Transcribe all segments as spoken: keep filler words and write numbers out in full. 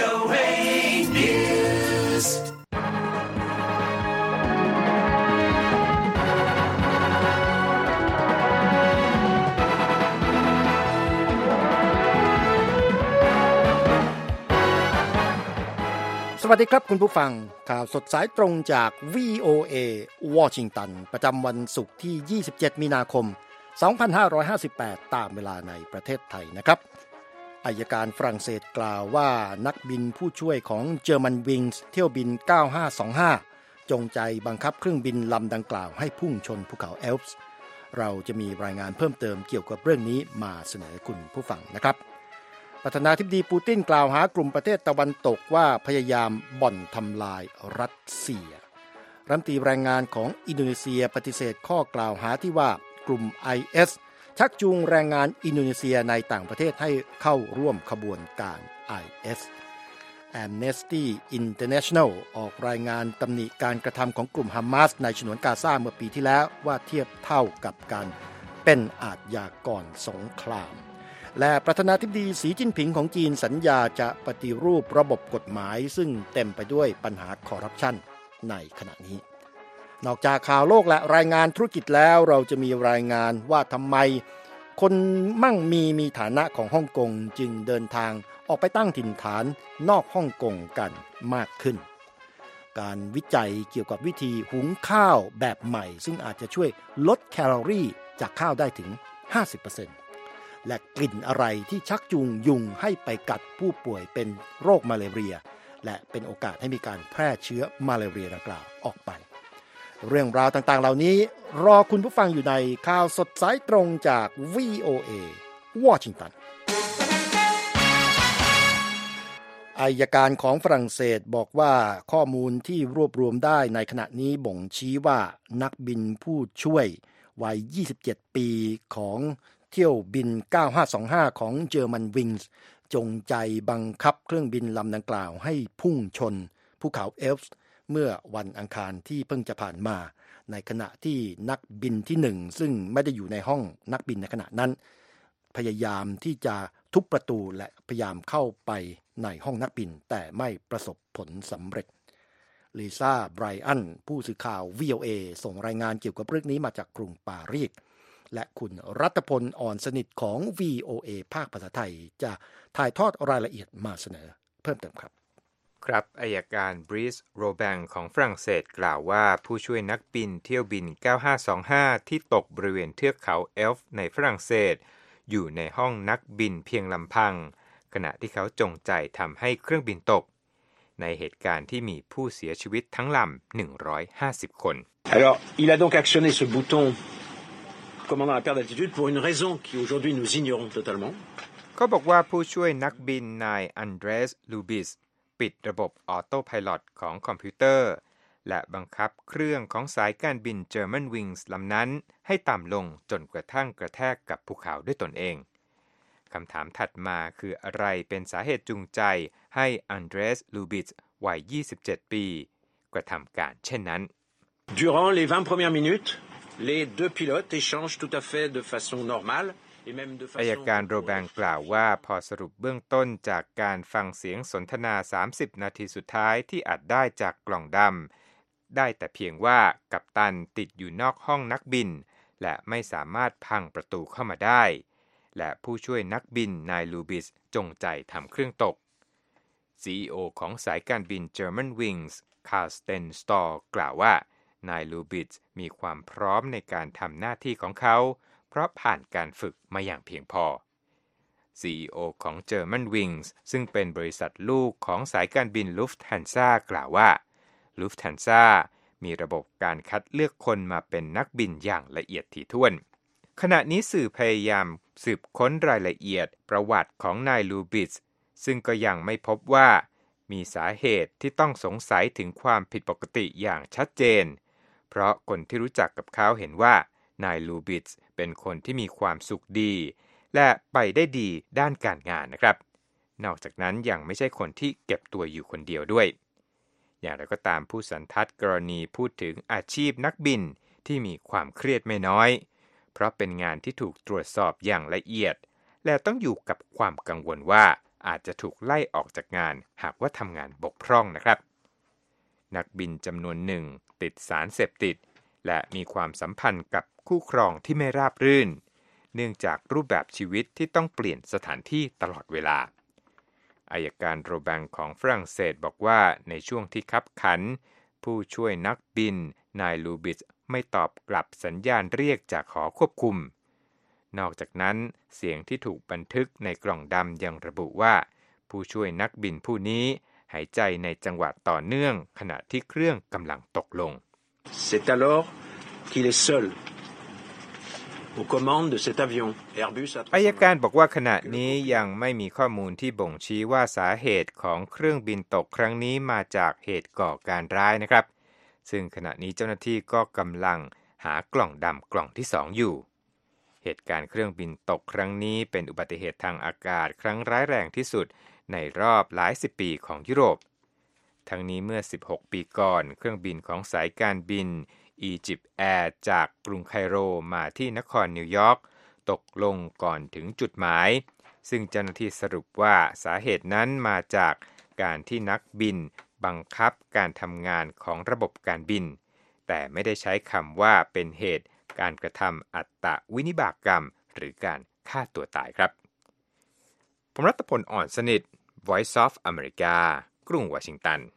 โอ เอ News สวัสดีครับคุณผู้ฟังข่าวสดสายตรงจาก วี โอ เอ วอชิงตันประจำวันศุกร์ที่ยี่สิบเจ็ดมีนาคมสองพันห้าร้อยห้าสิบแปดตามเวลาในประเทศไทยนะครับอัยการฝรั่งเศสกล่าวว่านักบินผู้ช่วยของ German Wings เที่ยวบินเก้าห้าสองห้าจงใจบังคับเครื่องบินลำดังกล่าวให้พุ่งชนภูเขาแอลป์เราจะมีรายงานเพิ่มเติมเกี่ยวกับเรื่องนี้มาเสนอคุณผู้ฟังนะครับประธานาธิบดีปูตินกล่าวหากลุ่มประเทศตะวันตกว่าพยายามบ่อนทำลายรัสเซียรัฐมนตรีแรงงานของอินโดนีเซียปฏิเสธข้อกล่าวหาที่ว่ากลุ่ม ไอ เอส ชักจูงแรงงานอินโดนีเซียในต่างประเทศให้เข้าร่วมขบวนการ ไอ เอส Amnesty International ออกรายงานตำหนิการกระทำของกลุ่มฮามาสในฉนวนกาซาเมื่อปีที่แล้วว่าเทียบเท่ากับการเป็นอาชญากรสงครามและประธานาธิบดีสีจิ้นผิงของจีนสัญญาจะปฏิรูประบบกฎหมายซึ่งเต็มไปด้วยปัญหาคอร์รัปชันในขณะนี้นอกจากข่าวโลกและรายงานธุรกิจแล้วเราจะมีรายงานว่าทำไมคนมั่งมีมีฐานะของฮ่องกงจึงเดินทางออกไปตั้งถิ่นฐานนอกฮ่องกงกันมากขึ้นการวิจัยเกี่ยวกับวิธีหุงข้าวแบบใหม่ซึ่งอาจจะช่วยลดแคลอรี่จากข้าวได้ถึง ห้าสิบเปอร์เซ็นต์และกลิ่นอะไรที่ชักจูงยุงให้ไปกัดผู้ป่วยเป็นโรคมาลาเรียและเป็นโอกาสให้มีการแพร่เชื้อมาลาเรียดังกล่าวออกไปเรื่องราวต่างๆเหล่านี้รอคุณผู้ฟังอยู่ในข่าวสดสายตรงจาก วี โอ เอ วอชิงตันอัยการของฝรั่งเศสบอกว่าข้อมูลที่รวบรวมได้ในขณะนี้บ่งชี้ว่านักบินผู้ช่วยวัยยี่สิบเจ็ดปีของเที่ยวบินเก้าห้าสองห้าของ German Wings จงใจบังคับเครื่องบินลำดังกล่าวให้พุ่งชนภูเขาเอลป์เมื่อวันอังคารที่เพิ่งจะผ่านมาในขณะที่นักบินที่หนึ่งซึ่งไม่ได้อยู่ในห้องนักบินในขณะนั้นพยายามที่จะทุบประตูและพยายามเข้าไปในห้องนักบินแต่ไม่ประสบผลสำเร็จลิซ่าไบรอันผู้สื่อข่าว วี โอ เอ ส่งรายงานเกี่ยวกับเรื่องนี้มาจากกรุงปารีสและคุณรัตพลอ่อนสนิทของ วี โอ เอ ภาคภาษาไทยจะถ่ายทอดรายละเอียดมาเสนอเพิ่มเติมครับครับอัยการบรีสโรแบงของฝรั่งเศสกล่าวว่าผู้ช่วยนักบินเที่ยวบินเก้าห้าสองห้าที่ตกบริเวณเทือกเขาเอลฟ์ในฝรั่งเศสอยู่ในห้องนักบินเพียงลำพังขณะที่เขาจงใจทำให้เครื่องบินตกในเหตุการณ์ที่มีผู้เสียชีวิตทั้งลำหนึ่งร้อยห้าสิบคน Alors, il a donc actionné ce bouton commandant la perte d'altitude pour une raison qui aujourd'hui nous ignorons totalement. เขาบอกว่าผู้ช่วยนักบินนายอันเดรส ลูบิสปิดระบบออโต้ไพลอตของคอมพิวเตอร์และบังคับเครื่องของสายการบิน German Wings ลำนั้นให้ต่ำลงจนกระทั่งกระแทกกับภูเขาด้วยตนเองคำถามถัดมาคืออะไรเป็นสาเหตุจูงใจให้อันเดรส ลูบิสวัยยี่สิบเจ็ดปีกระทำการเช่นนั้น Durant les vingt premières minutes, les deux pilotes échangent tout à fait de façon normale et même de façon อัยการโรแบงกล่าวว่าพอสรุปเบื้องต้นจากการฟังเสียงสนทนาสามสิบนาทีสุดท้ายที่อัดได้จากกล่องดำได้แต่เพียงว่ากัปตันติดอยู่นอกห้องนักบินและไม่สามารถพังประตูเข้ามาได้และผู้ช่วยนักบินนายลูบิสจงใจทำเครื่องตก ซี อี โอ ของสายการบิน German Wings คาร์สเตนสตอร์กล่าวว่านายลูบิสมีความพร้อมในการทำหน้าที่ของเขาเพราะผ่านการฝึกมาอย่างเพียงพอ ซี อี โอ ของ German Wings ซึ่งเป็นบริษัทลูกของสายการบิน Lufthansa กล่าวว่า Lufthansa มีระบบการคัดเลือกคนมาเป็นนักบินอย่างละเอียดถี่ถ้วนขณะนี้สื่อพยายามสืบค้นรายละเอียดประวัติของนายลูบิสซึ่งก็ยังไม่พบว่ามีสาเหตุที่ต้องสงสัยถึงความผิดปกติอย่างชัดเจนเพราะคนที่รู้จักกับเขาเห็นว่านายลูบิสเป็นคนที่มีความสุขดีและไปได้ดีด้านการงานนะครับนอกจากนั้นยังไม่ใช่คนที่เก็บตัวอยู่คนเดียวด้วยอย่างไรก็ตามผู้สันทัดกรณีพูดถึงอาชีพนักบินที่มีความเครียดไม่น้อยเพราะเป็นงานที่ถูกตรวจสอบอย่างละเอียดและต้องอยู่กับความกังวลว่าอาจจะถูกไล่ออกจากงานหากว่าทำงานบกพร่องนะครับนักบินจำนวนหนึ่งติดสารเสพติดและมีความสัมพันธ์กับคู่ครองที่ไม่ราบรื่นเนื่องจากรูปแบบชีวิตที่ต้องเปลี่ยนสถานที่ตลอดเวลาอัยการโรแบงของฝรั่งเศสบอกว่าในช่วงที่คับขันผู้ช่วยนักบินนายลูบิสไม่ตอบกลับสัญญาณเรียกจากหอควบคุมนอกจากนั้นเสียงที่ถูกบันทึกในกล่องดำยังระบุว่าผู้ช่วยนักบินผู้นี้หายใจในจังหวะต่อเนื่องขณะที่เครื่องกำลังตกลง C'est alors qu'il est seul aux commandes de cet avion Airbus อัยการบอกว่าขณะนี้ยังไม่มีข้อมูลที่บ่งชี้ว่าสาเหตุของเครื่องบินตกครั้งนี้มาจากเหตุก่อการร้ายนะครับซึ่งขณะนี้เจ้าหน้าที่ก็กำลังหากล่องดำกล่องที่สองอยู่เหตุการณ์เครื่องบินตกครั้งนี้เป็นอุบัติเหตุทางอากาศครั้งร้ายแรงที่สุดในรอบหลายสิบปีของยุโรปทั้งนี้เมื่อสิบหกปีก่อนเครื่องบินของสายการบินอียิปต์แอร์จากกรุงไคโรมาที่นครนิวยอร์กตกลงก่อนถึงจุดหมายซึ่งเจ้าหน้าที่สรุปว่าสาเหตุนั้นมาจากการที่นักบินบังคับการทำงานของระบบการบินแต่ไม่ได้ใช้คำว่าเป็นเหตุการกระทำอัตวินิบากกรรมหรือการฆ่าตัวตายครับผมรัตพลอ่อนสนิท Voice of America กรุงวอชิงตัน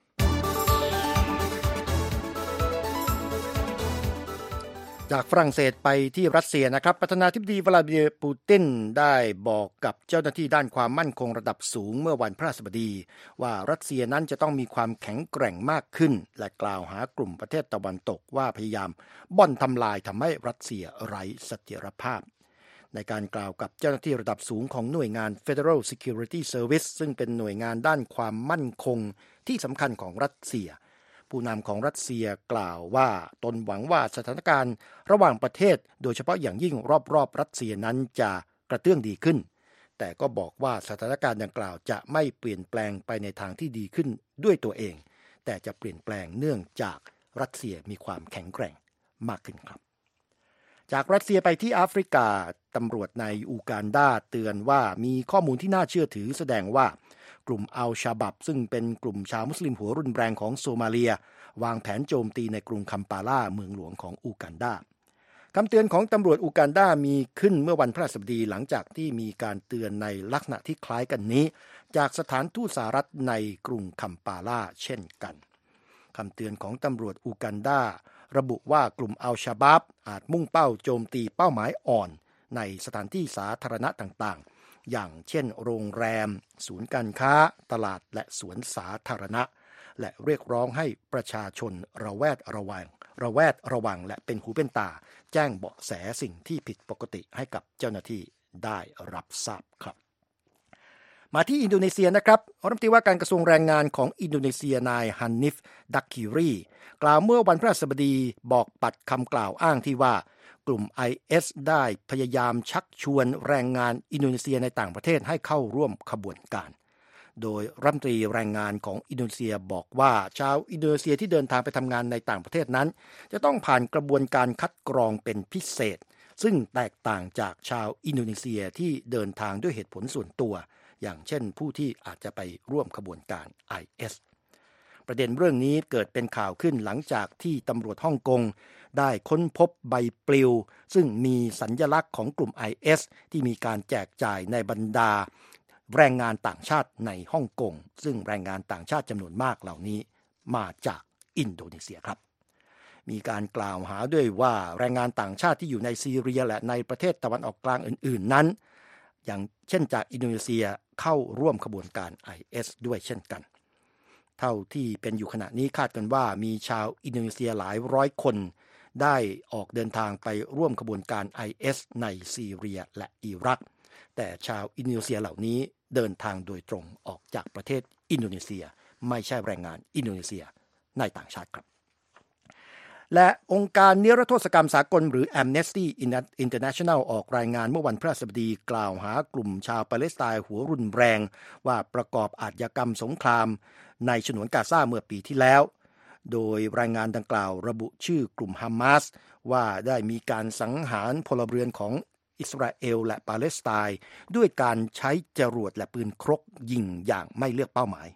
จากฝรั่งเศสไปที่รัสเซียนะครับประธานาธิบดีวลาดิเมียร์ปูตินได้บอกกับเจ้าหน้าที่ด้านความมั่นคงระดับสูงเมื่อวันพฤหัสบดีว่ารัสเซียนั้นจะต้องมีความแข็งแกร่งมากขึ้นและกล่าวหากลุ่มประเทศตะวันตกว่าพยายามบ่อนทำลายทำให้รัสเซียไร้เสถียรภาพในการกล่าวกับเจ้าหน้าที่ระดับสูงของหน่วยงาน Federal Security Service ซึ่งเป็นหน่วยงานด้านความมั่นคงที่สำคัญของรัสเซียผู้นำของรัสเซียกล่าวว่าตนหวังว่าสถานการณ์ระหว่างประเทศโดยเฉพาะอย่างยิ่งรอบๆรัสเซียนั้นจะกระเตื้องดีขึ้นแต่ก็บอกว่าสถานการณ์ดังกล่าวจะไม่เปลี่ยนแปลงไปในทางที่ดีขึ้นด้วยตัวเองแต่จะเปลี่ยนแปลงเนื่องจากรัสเซียมีความแข็งแกร่งมากขึ้นครับจากรัสเซียไปที่แอฟริกาตำรวจในอูกันดาเตือนว่ามีข้อมูลที่น่าเชื่อถือแสดงว่ากลุ่มอัลชาบับซึ่งเป็นกลุ่มชาวมุสลิมหัวรุนแรงของโซมาเลียวางแผนโจมตีในกรุงคัมปาลาเมืองหลวงของอูกันดาคำเตือนของตำรวจอูกันดามีขึ้นเมื่อวันพฤหัสบดีหลังจากที่มีการเตือนในลักษณะที่คล้ายกันนี้จากสถานทูตสหรัฐในกรุงคัมปาลาเช่นกันคำเตือนของตำรวจอูกันดาระบุว่ากลุ่มอัลชาบับอาจมุ่งเป้าโจมตีเป้าหมายอ่อนในสถานที่สาธารณะต่างๆอย่างเช่นโรงแรมศูนย์การค้าตลาดและสวนสาธารณะและเรียกร้องให้ประชาชนระแวดระวังระแวดระวังและเป็นหูเป็นตาแจ้งเบาะแสสิ่งที่ผิดปกติให้กับเจ้าหน้าที่ได้รับทราบครับมาที่อินโดนีเซียนะครับรัฐมนตรีว่าการกระทรวงแรงงานของอินโดนีเซียนายฮันนิฟดักคิรีกล่าวเมื่อวันพฤหัสบดีบอกปัดคำกล่าวอ้างที่ว่ากลุ่ม ไอ เอส ได้พยายามชักชวนแรงงานอินโดนีเซียในต่างประเทศให้เข้าร่วมขบวนการโดยรัฐมนตรีแรงงานของอินโดนีเซียบอกว่าชาวอินโดนีเซียที่เดินทางไปทำงานในต่างประเทศนั้นจะต้องผ่านกระบวนการคัดกรองเป็นพิเศษซึ่งแตกต่างจากชาวอินโดนีเซียที่เดินทางด้วยเหตุผลส่วนตัวอย่างเช่นผู้ที่อาจจะไปร่วมขบวนการ ไอ เอส ประเด็นเรื่องนี้เกิดเป็นข่าวขึ้นหลังจากที่ตำรวจฮ่องกงได้ค้นพบใบปลิวซึ่งมีสัญลักษณ์ของกลุ่ม ไอ เอส ที่มีการแจกจ่ายในบรรดาแรงงานต่างชาติในฮ่องกงซึ่งแรงงานต่างชาติจำนวนมากเหล่านี้มาจากอินโดนีเซียครับมีการกล่าวหาด้วยว่าแรงงานต่างชาติที่อยู่ในซีเรียและในประเทศตะวันออกกลางอื่นๆนั้นอย่างเช่นจากอินโดนีเซียเข้าร่วมขบวนการ ไอ เอส ด้วยเช่นกันเท่าที่เป็นอยู่ขณะนี้คาดกันว่ามีชาวอินโดนีเซียหลายร้อยคนได้ออกเดินทางไปร่วมขบวนการ ไอ เอส ในซีเรียและอิรักแต่ชาวอินโดนีเซียเหล่านี้เดินทางโดยตรงออกจากประเทศอินโดนีเซียไม่ใช่แรงงานอินโดนีเซียในต่างชาติครับและองค์การนิรโทษกรรมสากลหรือ Amnesty International ออกรายงานเมื่อวันพฤหัสบดีกล่าวหากลุ่มชาวปาเลสไตน์หัวรุนแรงว่าประกอบอาชญากรรมสงครามในฉนวนกาซาเมื่อปีที่แล้วโดยรายงานดังกล่าวระบุชื่อกลุ่มฮามาสว่าได้มีการสังหารพลเรือนของอิสราเอลและปาเลสไตน์ด้วยการใช้จรวดและปืนครกยิงอย่างไม่เลือกเป้าหมาย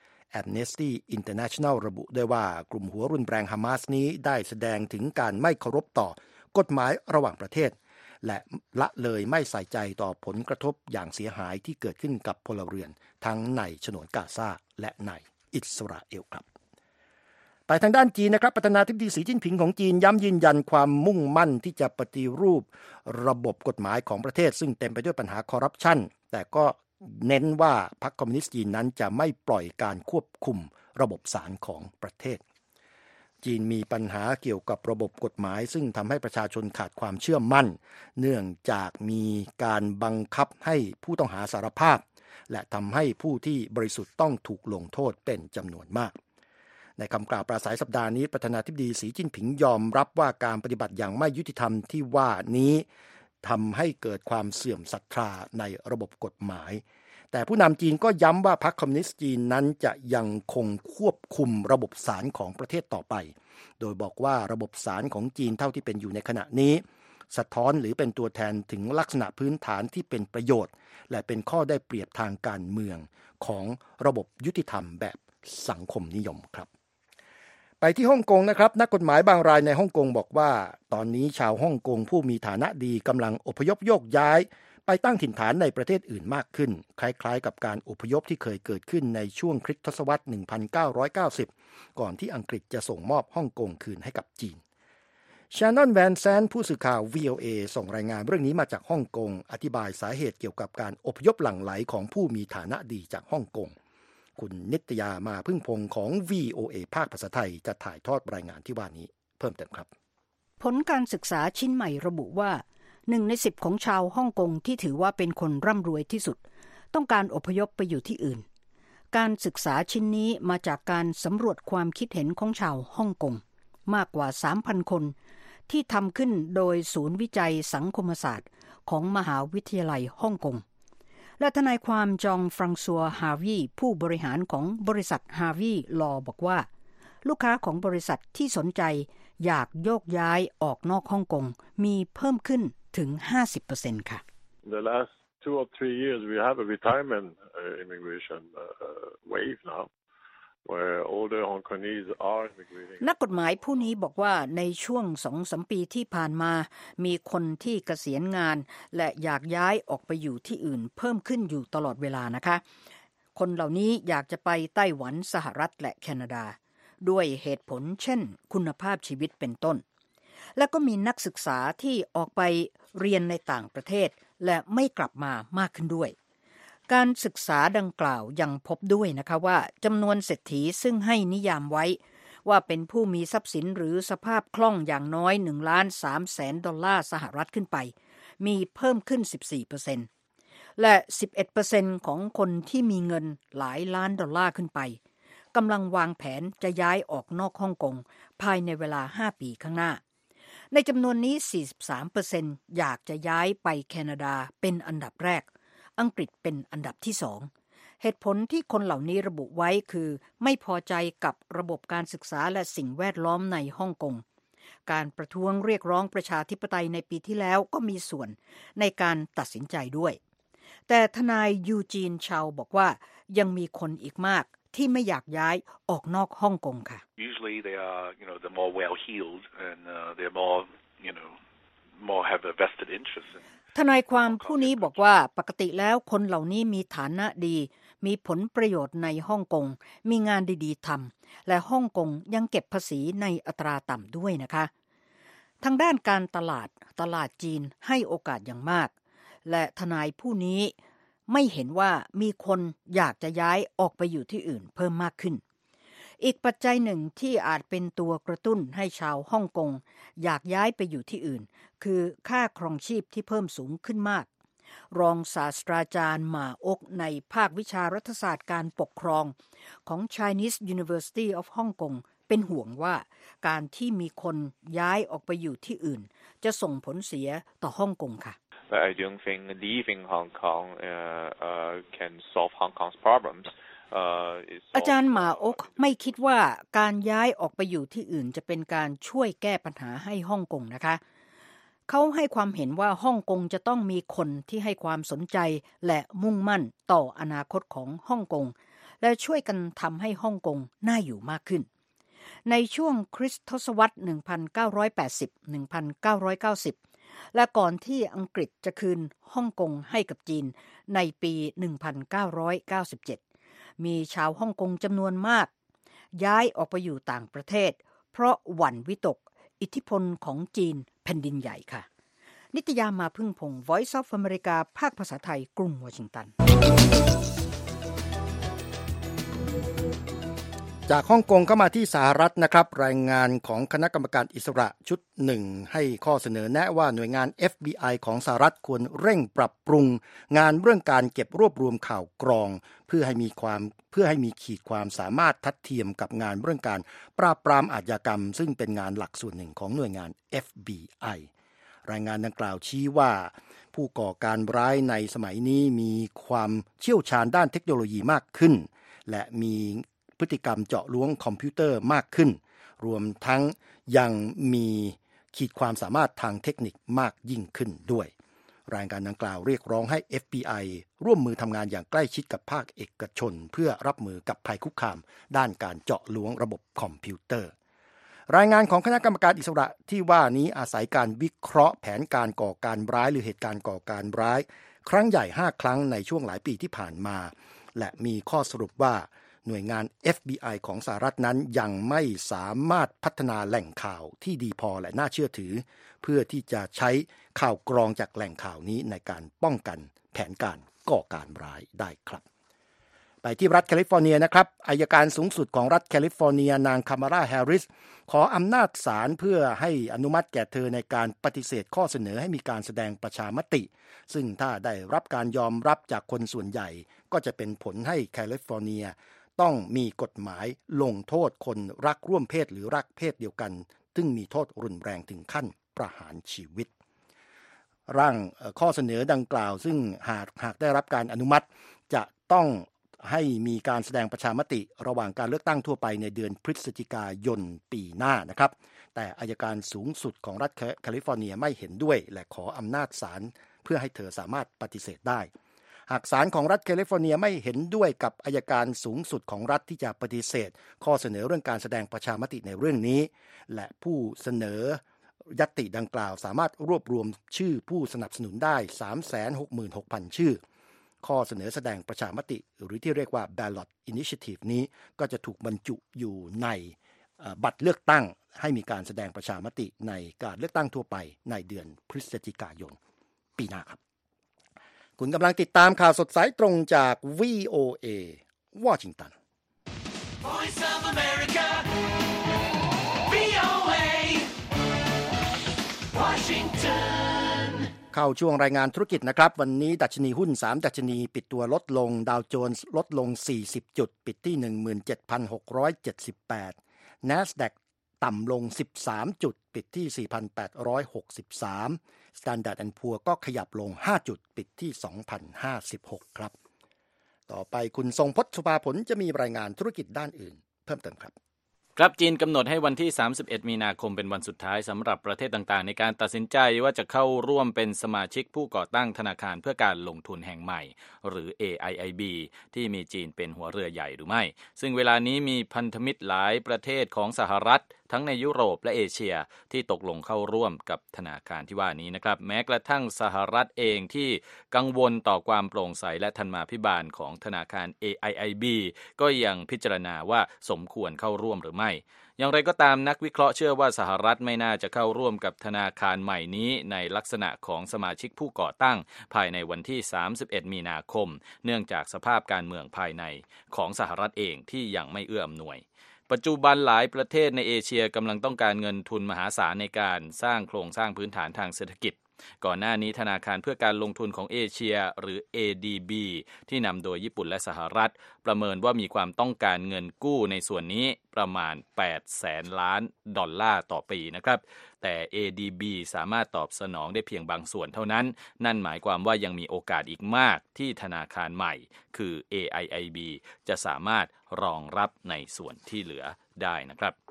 Amnesty International ระบุด้วยว่ากลุ่มหัวรุนแรงฮามาสนี้ได้แสดงถึงการไม่เคารพต่อกฎหมายระหว่างประเทศและละเลยไม่ใส่ใจต่อผลกระทบอย่างเสียหายที่เกิดขึ้นกับพลเรือนทั้งในฉนวนกาซาและในอิสราเอลครับแต่ทางด้านจีนนะครับประธานาธิบดีสีจิ้นผิงของจีนย้ำยืนยันความมุ่งมั่นที่จะปฏิรูประบบกฎหมายของประเทศซึ่งเต็มไปด้วยปัญหาคอร์รัปชันแต่ก็เน้นว่าพรรคคอมมิวนิสต์จีนนั้นจะไม่ปล่อยการควบคุมระบบศาลของประเทศจีนมีปัญหาเกี่ยวกับระบบกฎหมายซึ่งทำให้ประชาชนขาดความเชื่อมั่นเนื่องจากมีการบังคับให้ผู้ต้องหาสารภาพและทำให้ผู้ที่บริสุทธิ์ต้องถูกลงโทษเป็นจำนวนมากในคำกล่าวปราศัยสัปดาห์นี้ประธานาธิบดีสีจิ้นผิงยอมรับว่าการปฏิบัติอย่างไม่ยุติธรรมที่ว่านี้ทำให้เกิดความเสื่อมศรัทธาในระบบกฎหมายแต่ผู้นำจีนก็ย้ำว่าพรรคคอมมิวนิสต์จีนนั้นจะยังคงควบคุมระบบศาลของประเทศต่อไปโดยบอกว่าระบบศาลของจีนเท่าที่เป็นอยู่ในขณะนี้สะท้อนหรือเป็นตัวแทนถึงลักษณะพื้นฐานที่เป็นประโยชน์และเป็นข้อได้เปรียบทางการเมืองของระบบยุติธรรมแบบสังคมนิยมครับไปที่ฮ่องกงนะครับนักกฎหมายบางรายในฮ่องกงบอกว่าตอนนี้ชาวฮ่องกงผู้มีฐานะดีกำลังอพยพโยกย้ายไปตั้งถิ่นฐานในประเทศอื่นมากขึ้นคล้ายๆกับการอพยพที่เคยเกิดขึ้นในช่วงคริสตศตวรรษหนึ่งพันเก้าร้อยเก้าสิบก่อนที่อังกฤษจะส่งมอบฮ่องกงคืนให้กับจีนชานอนแวนแซนผู้สื่อข่าว วี โอ เอ ส่งรายงานเรื่องนี้มาจากฮ่องกงอธิบายสาเหตุเกี่ยวกับการอพยพหลั่งไหลของผู้มีฐานะดีจากฮ่องกงคุณนิตยามาพึ่งพงศ์ของ วี โอ เอ ภาคภาษาไทยจะถ่ายทอดรายงานที่ว่านี้เพิ่มเติมครับผลการศึกษาชิ้นใหม่ระบุว่าหนึ่งในสิบของชาวฮ่องกงที่ถือว่าเป็นคนร่ำรวยที่สุดต้องการอพยพไปอยู่ที่อื่นการศึกษาชิ้นนี้มาจากการสำรวจความคิดเห็นของชาวฮ่องกงมากกว่า สามพัน คนที่ทำขึ้นโดยศูนย์วิจัยสังคมศาสตร์ของมหาวิทยาลัยฮ่องกงและทนายความจองฟรังซัวฮาวีผู้บริหารของบริษัทฮาวีลอบอกว่าลูกค้าของบริษัทที่สนใจอยากโยกย้ายออกนอกฮ่องกงมีเพิ่มขึ้นถึง ห้าสิบเปอร์เซ็นต์ ค่ะ The last two or three years we have a retirement uh, immigration uh, wave now where older Hong Kongese are immigrating นักกฎหมายผู้นี้บอกว่าในช่วง สองถึงสาม ปีที่ผ่านมามีคนที่เกษียณงานและอยากย้ายออกไปอยู่ที่อื่นเพิ่มขึ้นอยู่ตลอดเวลานะคะคนเหล่านี้อยากจะไปไต้หวันสหรัฐและแคนาดาด้วยเหตุผลเช่นคุณภาพชีวิตเป็นต้นและก็มีนักศึกษาที่ออกไปเรียนในต่างประเทศและไม่กลับมามากขึ้นด้วยการศึกษาดังกล่าวยังพบด้วยนะคะว่าจำนวนเศรษฐีซึ่งให้นิยามไว้ว่าเป็นผู้มีทรัพย์สินหรือสภาพคล่องอย่างน้อย หนึ่งล้านสามแสน ดอลลาร์สหรัฐขึ้นไปมีเพิ่มขึ้น สิบสี่เปอร์เซ็นต์ และ สิบเอ็ดเปอร์เซ็นต์ ของคนที่มีเงินหลายล้านดอลลาร์ขึ้นไปกำลังวางแผนจะย้ายออกนอกฮ่องกงภายในเวลาห้าปีข้างหน้าในจำนวนนี้ สี่สิบสามเปอร์เซ็นต์ อยากจะย้ายไปแคนาดาเป็นอันดับแรกอังกฤษเป็นอันดับที่สองเหตุผลที่คนเหล่านี้ระบุไว้คือไม่พอใจกับระบบการศึกษาและสิ่งแวดล้อมในฮ่องกงการประท้วงเรียกร้องประชาธิปไตยในปีที่แล้วก็มีส่วนในการตัดสินใจด้วยแต่ทนายยูจีนชาวบอกว่ายังมีคนอีกมากที่ไม่อยากย้ายออกนอกฮ่องกงค่ะ Usually they are, you know, they're more well-heeled and uh, they're more, you know, more have a vested interest in ทนายความผู้นี้บอกว่าปกติแล้วคนเหล่านี้มีฐานะดีมีผลประโยชน์ในฮ่องกงมีงานดีๆทำและฮ่องกงยังเก็บภาษีในอัตราต่ำด้วยนะคะทางด้านการตลาดตลาดจีนให้โอกาสอย่างมากและทนายผู้นี้ไม่เห็นว่ามีคนอยากจะย้ายออกไปอยู่ที่อื่นเพิ่มมากขึ้นอีกปัจจัยหนึ่งที่อาจเป็นตัวกระตุ้นให้ชาวฮ่องกงอยากย้ายไปอยู่ที่อื่นคือค่าครองชีพที่เพิ่มสูงขึ้นมากรองศาสตราจารย์หมาอกในภาควิชารัฐศาสตร์การปกครองของ Chinese University of Hong Kong เป็นห่วงว่าการที่มีคนย้ายออกไปอยู่ที่อื่นจะส่งผลเสียต่อฮ่องกงค่ะ But I don't think leaving Hong Kong uh, uh, can solve Hong Kong's problems. อาจารย์หมาอกไม่คิดว่าการย้ายออกไปอยู่ที่อื่นจะเป็นการช่วยแก้ปัญหาให้ฮ่องกงนะคะเขาให้ความเห็นว่าฮ่องกงจะต้องมีคนที่ให้ความสนใจและมุ่งมั่นต่ออนาคตของฮ่องกงและช่วยกันทำให้ฮ่องกงน่าอยู่มากขึ้นในช่วงคริสตศตวรรษ หนึ่งพันเก้าร้อยแปดสิบ หนึ่งพันเก้าร้อยเก้าสิบ และก่อนที่อังกฤษจะคืนฮ่องกงให้กับจีนในปี หนึ่งพันเก้าร้อยเก้าสิบเจ็ด มีชาวฮ่องกงจำนวนมากย้ายออกไปอยู่ต่างประเทศเพราะหวั่นวิตกอิทธิพลของจีนแผ่นดินใหญ่ค่ะนิตยามาพึ่งพงศ์ Voice of America ภาคภาษาไทยกรุงวอชิงตันจากฮ่องกงเข้ามาที่สหรัฐนะครับรายงานของคณะกรรมการอิสระชุดหนึ่งให้ข้อเสนอแนะว่าหน่วยงาน เอฟ บี ไอ ของสหรัฐควรเร่งปรับปรุงงานเรื่องการเก็บรวบรวมข่าวกรองเพื่อให้มีความเพื่อให้มีขีดความสามารถทัดเทียมกับงานเรื่องการปราบปรามอาชญากรรมซึ่งเป็นงานหลักส่วนหนึ่งของหน่วยงาน เอฟ บี ไอ รายงานดังกล่าวชี้ว่าผู้ก่อการร้ายในสมัยนี้มีความเชี่ยวชาญด้านเทคโนโลยีมากขึ้นและมีพฤติกรรมเจาะล้วงคอมพิวเตอร์มากขึ้นรวมทั้งยังมีขีดความสามารถทางเทคนิคมากยิ่งขึ้นด้วยรายงานดังกล่าวเรียกร้องให้ เอฟ บี ไอ ร่วมมือทำงานอย่างใกล้ชิดกับภาคเอกชนเพื่อรับมือกับภัยคุกคามด้านการเจาะล้วงระบบคอมพิวเตอร์รายงานของคณะกรรมการอิสระที่ว่านี้อาศัยการวิเคราะห์แผนการก่อการร้ายหรือเหตุการณ์ก่อการร้ายครั้งใหญ่ห้าครั้งในช่วงหลายปีที่ผ่านมาและมีข้อสรุปว่าหน่วยงาน เอฟ บี ไอ ของสหรัฐนั้นยังไม่สามารถพัฒนาแหล่งข่าวที่ดีพอและน่าเชื่อถือเพื่อที่จะใช้ข่าวกรองจากแหล่งข่าวนี้ในการป้องกันแผนการก่อการร้ายได้ครับไปที่รัฐแคลิฟอร์เนียนะครับอัยการสูงสุดของรัฐแคลิฟอร์เนียนางคามาราแฮร์ริสขออำนาจศาลเพื่อให้อนุมัติแก่เธอในการปฏิเสธข้อเสนอให้มีการแสดงประชามติซึ่งถ้าได้รับการยอมรับจากคนส่วนใหญ่ก็จะเป็นผลให้แคลิฟอร์เนียต้องมีกฎหมายลงโทษคนรักร่วมเพศหรือรักเพศเดียวกันซึ่งมีโทษรุนแรงถึงขั้นประหารชีวิตร่างข้อเสนอดังกล่าวซึ่งหากหากได้รับการอนุมัติจะต้องให้มีการแสดงประชามติระหว่างการเลือกตั้งทั่วไปในเดือนพฤศจิกายนปีหน้านะครับแต่อัยการสูงสุดของรัฐแคลิฟอร์เนียไม่เห็นด้วยและขออำนาจศาลเพื่อให้เธอสามารถปฏิเสธได้หากศาลของรัฐแคลิฟอร์เนียไม่เห็นด้วยกับอัยการสูงสุดของรัฐที่จะปฏิเสธข้อเสนอเรื่องการแสดงประชามติในเรื่องนี้และผู้เสนอญัตติดังกล่าวสามารถรวบรวมชื่อผู้สนับสนุนได้ สามแสนหกหมื่นหกพัน ชื่อข้อเสนอแสดงประชามติหรือที่เรียกว่า Ballot Initiative นี้ก็จะถูกบรรจุอยู่ในบัตรเลือกตั้งให้มีการแสดงประชามติในการเลือกตั้งทั่วไปในเดือนพฤศจิกายนปีหน้าครับคุณกำลังติดตามข่าวสดสายตรงจาก วี โอ เอ วอชิงตัน Voice of America วี โอ เอ Washington เข้าช่วงรายงานธุรกิจนะครับวันนี้ดัชนีหุ้นสามดัชนีปิดตัวลดลงดาวโจนส์ลดลงสี่สิบจุดปิดที่ หนึ่งหมื่นเจ็ดพันหกร้อยเจ็ดสิบแปด NASDAQ ต่ำลงสิบสามจุดปิดที่ สี่พันแปดร้อยหกสิบสาม Standard แอนด์ Poor's ก็ขยับลงห้าจุดปิดที่ สองพันห้าสิบหก ครับต่อไปคุณทรงพจน์ สุภาผลจะมีรายงานธุรกิจด้านอื่นเพิ่มเติมครับครับจีนกำหนดให้วันที่สามสิบเอ็ดมีนาคมเป็นวันสุดท้ายสำหรับประเทศต่างๆในการตัดสินใจว่าจะเข้าร่วมเป็นสมาชิกผู้ก่อตั้งธนาคารเพื่อการลงทุนแห่งใหม่หรือ เอ ไอ ไอ บี ที่มีจีนเป็นหัวเรือใหญ่หรือไม่ซึ่งเวลานี้มีพันธมิตรหลายประเทศของสหรัฐทั้งในยุโรปและเอเชียที่ตกลงเข้าร่วมกับธนาคารที่ว่านี้นะครับแม้กระทั่งสหรัฐเองที่กังวลต่อความโปร่งใสและธรรมาภิบาลของธนาคาร เอ ไอ ไอ บี ก็ยังพิจารณาว่าสมควรเข้าร่วมหรือไม่อย่างไรก็ตามนักวิเคราะห์เชื่อว่าสหรัฐไม่น่าจะเข้าร่วมกับธนาคารใหม่นี้ในลักษณะของสมาชิกผู้ก่อตั้งภายในวันที่สามสิบเอ็ดมีนาคมเนื่องจากสภาพการเมืองภายในของสหรัฐเองที่ยังไม่เอื้ออำนวยปัจจุบันหลายประเทศในเอเชียกำลังต้องการเงินทุนมหาศาลในการสร้างโครงสร้างพื้นฐานทางเศรษฐกิจก่อนหน้านี้ธนาคารเพื่อการลงทุนของเอเชียหรือ เอ ดี บี ที่นำโดยญี่ปุ่นและสหรัฐประเมินว่ามีความต้องการเงินกู้ในส่วนนี้ประมาณแปดแสนล้านดอลลาร์ต่อปีนะครับแต่ เอ ดี บี สามารถตอบสนองได้เพียงบางส่วนเท่านั้นนั่นหมายความว่ายังมีโอกาสอีกมากที่ธนาคารใหม่คือ เอ ไอ ไอ บี จะสามารถรองรับในส่วนที่เหลือได้นะครับ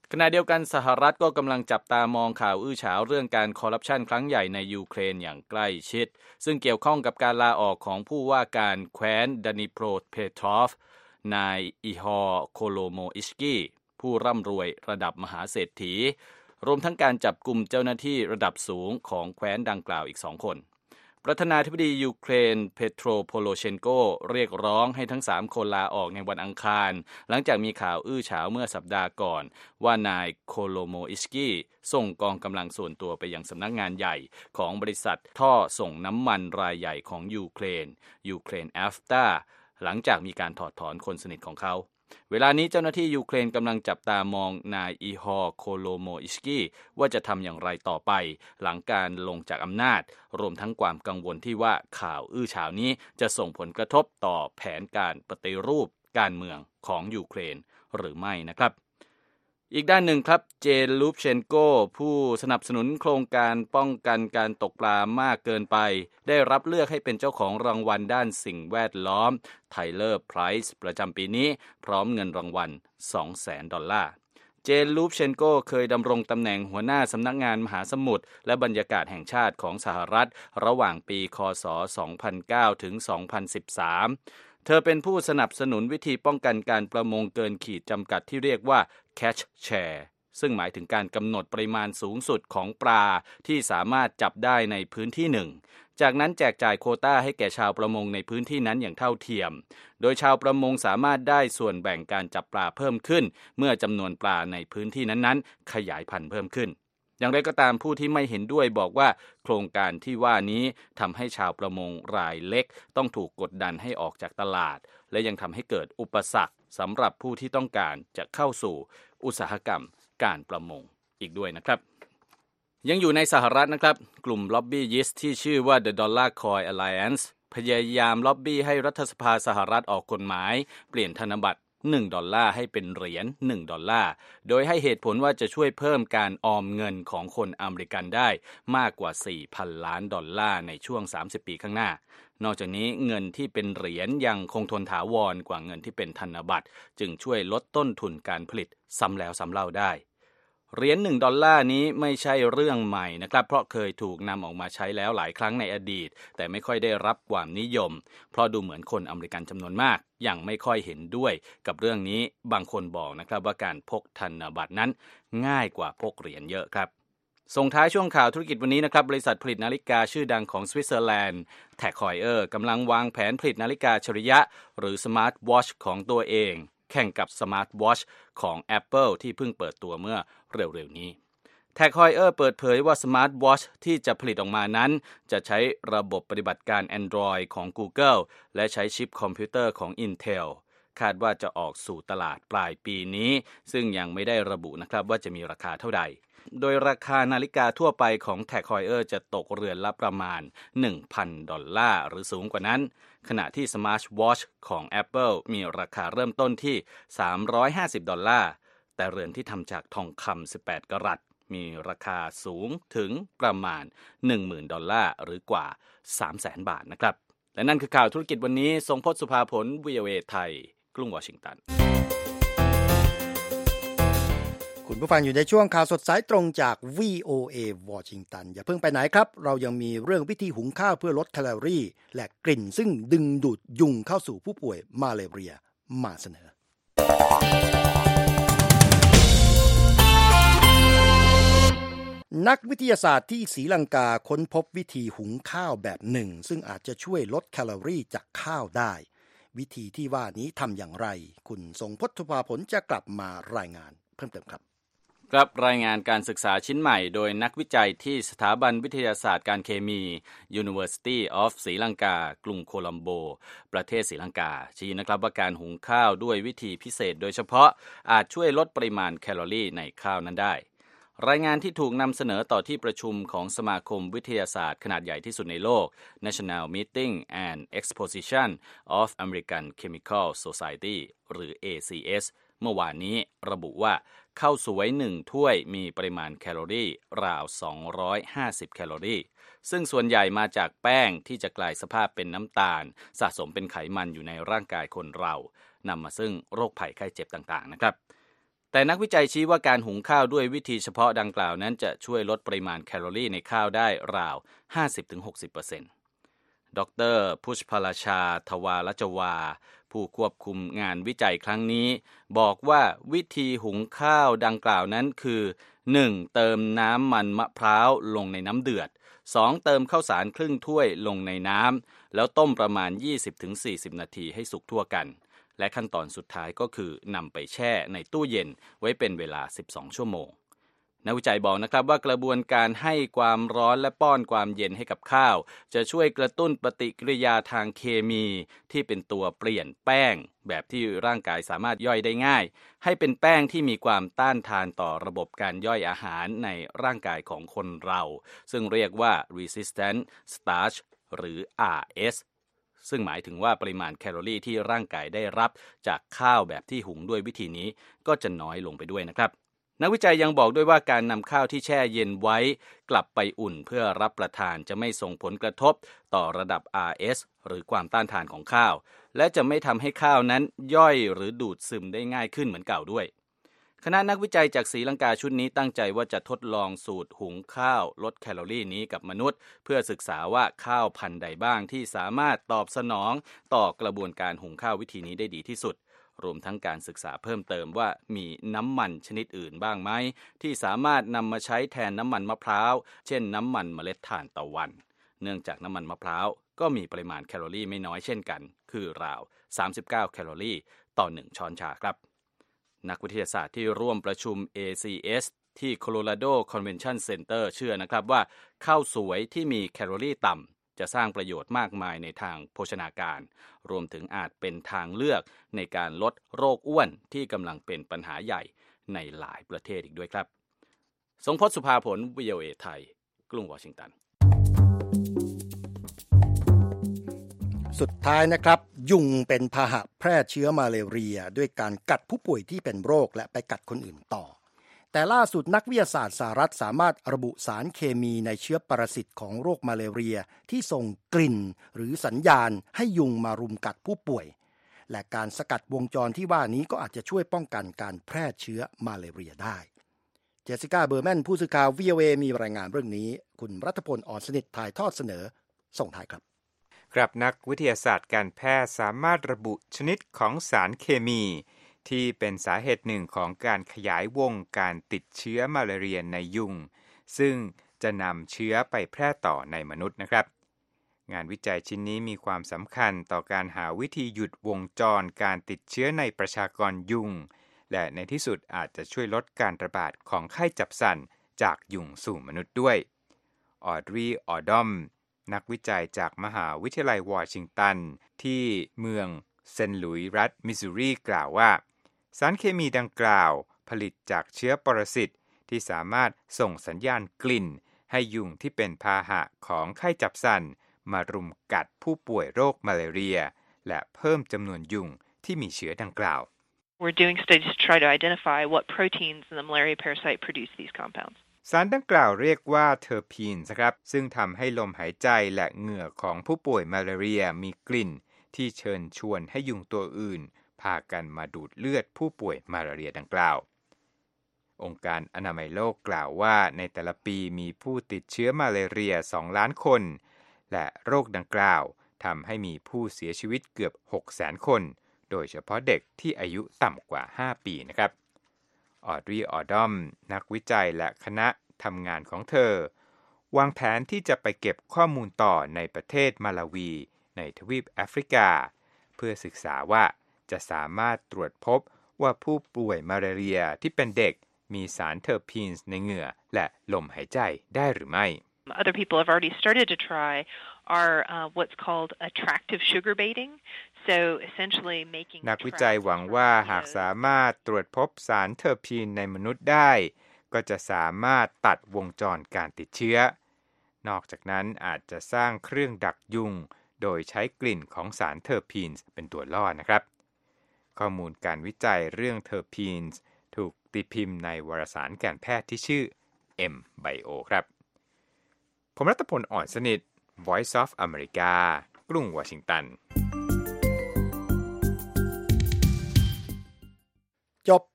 ขณะเดียวกันสหรัฐก็กำลังจับตามองข่าวอื้อฉาวเรื่องการคอร์รัปชันครั้งใหญ่ในยูเครนอย่างใกล้ชิดซึ่งเกี่ยวข้องกับการลาออกของผู้ว่าการแคว้นดานิโปรเพโตรฟนายอีฮอร์โคโลโมอิชกี้ผู้ร่ำรวยระดับมหาเศรษฐีรวมทั้งการจับกุมเจ้าหน้าที่ระดับสูงของแคว้นดังกล่าวอีกสองคนประธานาธิบดียูเครนเปโตรโพโลเชนโกเรียกร้องให้ทั้งสามคนลาออกในวันอังคารหลังจากมีข่าวอื้อฉาวเมื่อสัปดาห์ก่อนว่านายโคโลโมอิชกี้ส่งกองกำลังส่วนตัวไปยังสำนักงานใหญ่ของบริษัทท่อส่งน้ำมันรายใหญ่ของยูเครนยูเครนแอฟตาหลังจากมีการถอดถอนคนสนิทของเขาเวลานี้เจ้าหน้าที่ยูเครนกำลังจับตามองนายอีฮอร์โคโลโมอิชกี้ว่าจะทำอย่างไรต่อไปหลังการลงจากอำนาจรวมทั้งความกังวลที่ว่าข่าวอื้อฉาวนี้จะส่งผลกระทบต่อแผนการปฏิรูปการเมืองของยูเครนหรือไม่นะครับอีกด้านหนึ่งครับเจนลูปเชนโกผู้สนับสนุนโครงการป้องกันการตกปลามากเกินไปได้รับเลือกให้เป็นเจ้าของรางวัลด้านสิ่งแวดล้อมไทเลอร์ไพรส์ประจำปีนี้พร้อมเงินรางวัล สองแสน ดอลลาร์เจนลูปเชนโกเคยดำรงตำแหน่งหัวหน้าสำนักงานมหาสมุทรและบรรยากาศแห่งชาติของสหรัฐระหว่างปีค.ศ. สองพันเก้า ถึง สองพันสิบสามเธอเป็นผู้สนับสนุนวิธีป้องกันการประมงเกินขีดจำกัดที่เรียกว่า catch share ซึ่งหมายถึงการกำหนดปริมาณสูงสุดของปลาที่สามารถจับได้ในพื้นที่หนึ่งจากนั้นแจกจ่ายโควต้าให้แก่ชาวประมงในพื้นที่นั้นอย่างเท่าเทียมโดยชาวประมงสามารถได้ส่วนแบ่งการจับปลาเพิ่มขึ้นเมื่อจำนวนปลาในพื้นที่นั้นๆขยายพันธุ์เพิ่มขึ้นอย่างไรก็ตามผู้ที่ไม่เห็นด้วยบอกว่าโครงการที่ว่านี้ทำให้ชาวประมงรายเล็กต้องถูกกดดันให้ออกจากตลาดและยังทำให้เกิดอุปสรรคสำหรับผู้ที่ต้องการจะเข้าสู่อุตสาหกรรมการประมงอีกด้วยนะครับยังอยู่ในสหรัฐนะครับกลุ่มล็อบบี้ยิสต์ที่ชื่อว่า The Dollar Coin Alliance พยายามล็อบบี้ให้รัฐสภาสหรัฐออกกฎหมายเปลี่ยนธนบัตรหนึ่งดอลลาร์ให้เป็นเหรียญหนึ่งดอลลาร์โดยให้เหตุผลว่าจะช่วยเพิ่มการออมเงินของคนอเมริกันได้มากกว่า สี่พัน ล้านดอลลาร์ในช่วงสามสิบปีข้างหน้านอกจากนี้เงินที่เป็นเหรียญยังคงทนถาวรกว่าเงินที่เป็นธนบัตรจึงช่วยลดต้นทุนการผลิตซ้ำแล้วซ้ำเล่าได้เหรียญหนึ่งดอลลาร์นี้ไม่ใช่เรื่องใหม่นะครับเพราะเคยถูกนำออกมาใช้แล้วหลายครั้งในอดีตแต่ไม่ค่อยได้รับความนิยมเพราะดูเหมือนคนอเมริกันจำนวนมากยังไม่ค่อยเห็นด้วยกับเรื่องนี้บางคนบอกนะครับว่าการพกธนบัตรนั้นง่ายกว่าพกเหรียญเยอะครับส่งท้ายช่วงข่าวธุรกิจวันนี้นะครับบริษัทผลิตนาฬิกาชื่อดังของสวิตเซอร์แลนด์ Tag Heuer กำลังวางแผนผลิตนาฬิกาอัจฉริยะหรือ Smart Watch ของตัวเองแข่งกับ Smart Watch ของ Apple ที่เพิ่งเปิดตัวเมื่อเร็วๆนี้ Tag Heuer เปิดเผยว่า Smart Watch ที่จะผลิตออกมานั้นจะใช้ระบบปฏิบัติการ Android ของ Google และใช้ชิปคอมพิวเตอร์ของ Intel คาดว่าจะออกสู่ตลาดปลายปีนี้ซึ่งยังไม่ได้ระบุนะครับว่าจะมีราคาเท่าใดโดยราคานาฬิกาทั่วไปของ Tag Heuer จะตกเรือนละประมาณ หนึ่งพัน ดอลลาร์หรือสูงกว่านั้นขณะที่ Smart Watch ของ Apple มีราคาเริ่มต้นที่สามร้อยห้าสิบดอลลาร์แต่เรือนที่ทำจากทองคำสิบแปดกะรัตมีราคาสูงถึงประมาณ หนึ่งหมื่น ดอลลาร์หรือกว่า สามแสน บาทนะครับและนั่นคือข่าวธุรกิจวันนี้ทรงพจน์สุภาผล วี โอ เอ ไทยกรุงวอชิงตันคุณผู้ฟังอยู่ในช่วงข่าวสดสายตรงจาก วี โอ เอ วอชิงตันอย่าเพิ่งไปไหนครับเรายังมีเรื่องวิธีหุงข้าวเพื่อลดแคลอรี่และกลิ่นซึ่งดึงดูดยุงเข้าสู่ผู้ป่วยมาเลเรียมาเสนอนักวิทยาศาสตร์ที่ศรีลังกาค้นพบวิธีหุงข้าวแบบหนึ่งซึ่งอาจจะช่วยลดแคลอรี่จากข้าวได้วิธีที่ว่านี้ทำอย่างไรคุณทรงพจน์ สุภาผลจะกลับมารายงานเพิ่มเติมครับครับรายงานการศึกษาชิ้นใหม่โดยนักวิจัยที่สถาบันวิทยาศาสตร์การเคมี University of ศรีลังกากรุงโคลัมโบประเทศศรีลังกาชี้นะครับว่าการหุงข้าวด้วยวิธีพิเศษโดยเฉพาะอาจช่วยลดปริมาณแคลอรี่ในข้าวนั้นได้รายงานที่ถูกนำเสนอต่อที่ประชุมของสมาคมวิทยาศาสตร์ขนาดใหญ่ที่สุดในโลก National Meeting and Exposition of American Chemical Society หรือ เอ ซี เอส เมื่อวานนี้ระบุว่าข้าวสวยหนึ่งถ้วยมีปริมาณแคลอรี่ราวสองร้อยห้าสิบแคลอรี่ซึ่งส่วนใหญ่มาจากแป้งที่จะกลายสภาพเป็นน้ำตาลสะสมเป็นไขมันอยู่ในร่างกายคนเรานำมาซึ่งโรคภัยไข้เจ็บต่างๆนะครับแต่นักวิจัยชี้ว่าการหุงข้าวด้วยวิธีเฉพาะดังกล่าวนั้นจะช่วยลดปริมาณแคลอรี่ในข้าวได้ราว ห้าสิบถึงหกสิบเปอร์เซ็นต์ ดร.พุชพลชาทวารจวาผู้ควบคุมงานวิจัยครั้งนี้บอกว่าวิธีหุงข้าวดังกล่าวนั้นคือ หนึ่ง เติมน้ำมันมะพร้าวลงในน้ำเดือด สอง เติมข้าวสารครึ่งถ้วยลงในน้ำแล้วต้มประมาณ ยี่สิบถึงสี่สิบ นาทีให้สุกทั่วกันและขั้นตอนสุดท้ายก็คือนำไปแช่ในตู้เย็นไว้เป็นเวลาสิบสองชั่วโมงนักวิจัยบอกนะครับว่ากระบวนการให้ความร้อนและป้อนความเย็นให้กับข้าวจะช่วยกระตุ้นปฏิกิริยาทางเคมีที่เป็นตัวเปลี่ยนแป้งแบบที่ร่างกายสามารถย่อยได้ง่ายให้เป็นแป้งที่มีความต้านทานต่อระบบการย่อยอาหารในร่างกายของคนเราซึ่งเรียกว่า resistant starch หรือ อาร์ เอส ซึ่งหมายถึงว่าปริมาณแคลอรี่ที่ร่างกายได้รับจากข้าวแบบที่หุงด้วยวิธีนี้ก็จะน้อยลงไปด้วยนะครับนักวิจัยยังบอกด้วยว่าการนำข้าวที่แช่เย็นไว้กลับไปอุ่นเพื่อรับประทานจะไม่ส่งผลกระทบต่อระดับ อาร์ เอส หรือความต้านทานของข้าวและจะไม่ทำให้ข้าวนั้นย่อยหรือดูดซึมได้ง่ายขึ้นเหมือนเก่าด้วยคณะนักวิจัยจากศรีลังกาชุดนี้ตั้งใจว่าจะทดลองสูตรหุงข้าวลดแคลอรี่นี้กับมนุษย์เพื่อศึกษาว่าข้าวพันธุ์ใดบ้างที่สามารถตอบสนองต่อกระบวนการหุงข้าววิธีนี้ได้ดีที่สุดรวมทั้งการศึกษาเพิ่มเติมว่ามีน้ำมันชนิดอื่นบ้างไหมที่สามารถนำมาใช้แทนน้ำมันมะพร้าวเช่นน้ำมันเมล็ดถ่านตะวันเนื่องจากน้ำมันมะพร้าวก็มีปริมาณแคลอรี่ไม่น้อยเช่นกันคือราวสามสิบเก้าแคลอรี่ต่อหนึ่งช้อนชาครับนักวิทยาศาสตร์ที่ร่วมประชุม เอ ซี เอส ที่ Colorado Convention Center เชื่อนะครับว่าข้าวสวยที่มีแคลอรี่ต่ำจะสร้างประโยชน์มากมายในทางโภชนาการรวมถึงอาจเป็นทางเลือกในการลดโรคอ้วนที่กำลังเป็นปัญหาใหญ่ในหลายประเทศอีกด้วยครับทรงพจน์สุภาผล วี โอ เอ ไทยกรุงวอชิงตันสุดท้ายนะครับยุงเป็นพาหะแพร่เชื้อมาเลเรียด้วยการกัดผู้ป่วยที่เป็นโรคและไปกัดคนอื่นต่อแต่ล่าสุดนักวิทยาศาสตร์สหรัฐสามารถระบุสารเคมีในเชื้อปรสิตของโรคมาเลเรียที่ส่งกลิ่นหรือสัญญาณให้ยุงมารุมกัดผู้ป่วยและการสกัดวงจรที่ว่านี้ก็อาจจะช่วยป้องกันการแพร่เชื้อมาเลเรียได้เจสสิก้าเบอร์แมนผู้สื่อข่าว วี โอ เอ มีรายงานเรื่องนี้คุณรัฐพล อ่อนสนิทถ่ายทอดเสนอส่งท้ายครับครับนักวิทยาศาสตร์การแพทย์สามารถระบุชนิดของสารเคมีที่เป็นสาเหตุหนึ่งของการขยายวงการติดเชื้อมาลาเรียในยุงซึ่งจะนำเชื้อไปแพร่ต่อในมนุษย์นะครับงานวิจัยชิ้นนี้มีความสำคัญต่อการหาวิธีหยุดวงจรการติดเชื้อในประชากรยุงและในที่สุดอาจจะช่วยลดการระบาดของไข้จับสั่นจากยุงสู่มนุษย์ด้วยออดรีออดอมนักวิจัยจากมหาวิทยาลัยวอชิงตันที่เมืองเซนต์หลุยส์รัฐมิสซูรีกล่าวว่าสารเคมีดังกล่าวผลิตจากเชื้อปรสิตที่สามารถส่งสัญญาณกลิ่นให้ยุงที่เป็นพาหะของไข้จับสั่นมารุมกัดผู้ป่วยโรคมาลาเรียและเพิ่มจำนวนยุงที่มีเชื้อดังกล่าว We're doing studies to try to identify what proteins in the malaria parasite produce these compounds สารดังกล่าวเรียกว่าเทอร์พีนส์ครับซึ่งทำให้ลมหายใจและเหงื่อของผู้ป่วยมาลาเรียมีกลิ่นที่เชิญชวนให้ยุงตัวอื่นพากันมาดูดเลือดผู้ป่วยมาลาเรียดังกล่าวองค์การอนามัยโลกกล่าวว่าในแต่ละปีมีผู้ติดเชื้อมาลาเรียสองล้านคนและโรคดังกล่าวทำให้มีผู้เสียชีวิตเกือบ หกแสน คนโดยเฉพาะเด็กที่อายุต่ำกว่าห้าปีนะครับออดรีออดอมนักวิจัยและคณะทำงานของเธอวางแผนที่จะไปเก็บข้อมูลต่อในประเทศมาลาวีในทวีปแอฟริกาเพื่อศึกษาว่าจะสามารถตรวจพบว่าผู้ป่วยมาลาเรียที่เป็นเด็กมีสารเทอร์พีนส์ในเหงื่อและลมหายใจได้หรือไม่ Other people have already started to try are uh, what's called attractive sugar baiting so essentially making นักวิจัยหวังว่าหากสามารถตรวจพบสารเทอร์พีนในมนุษย์ได้ก็จะสามารถตัดวงจรการติดเชื้อนอกจากนั้นอาจจะสร้างเครื่องดักยุงโดยใช้กลิ่นของสารเทอร์พีนส์เป็นตัวล่อนะครับข้อมูลการวิจัยเรื่องเทอร์พีนส์ถูกตีพิมพ์ในวารสารการแพทย์ที่ชื่อ M Bio ครับผมรัตพล อ่อนสนิท Voice of America กรุงวอชิงตันจบ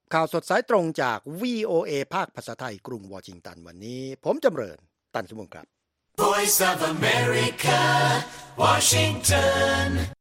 ข่าวสดสายตรงจาก วี โอ เอ ภาคภาษาไทยกรุงวอชิงตันวันนี้ผมจำเริญตันสมุนครับ Voice of America, Washington